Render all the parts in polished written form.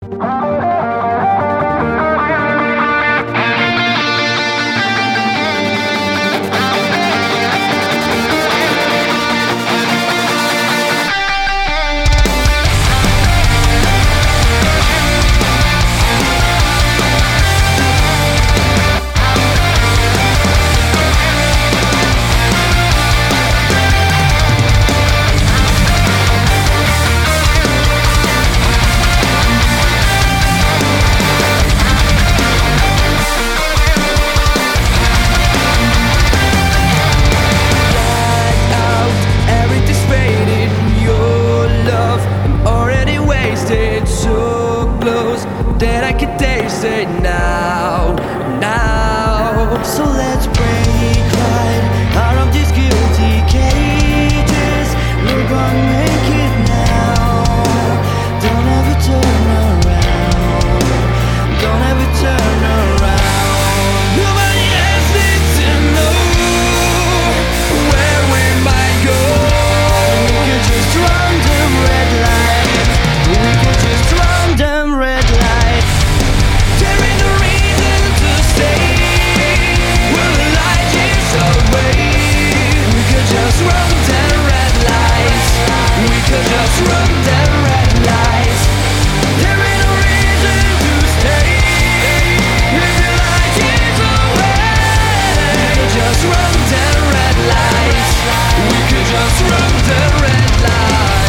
That I can taste it now. So let's break right out of these guilty cages. We're gonna make it now. Don't ever turn around. Don't ever turn around. Nobody else needs to know where we might go. We could just run them red lights. We could just run them red lights. There ain't no reason to stay. Well, the light is away. We could just run them red lights. We could just run them red lights. There ain't no reason to stay. If the light is away, we could just run them red lights. We could just run them red lights.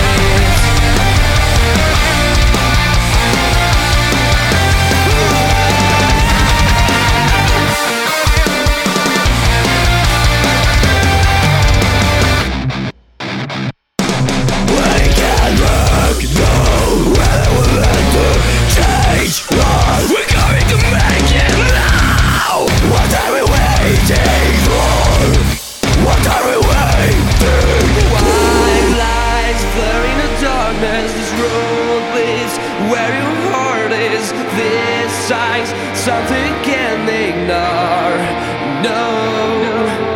This road leads where your heart is. This signs something can't ignore. No.